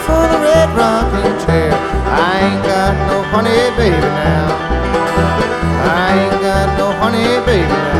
for the red rocking chair. I ain't got no honey baby now. I ain't got no honey baby now.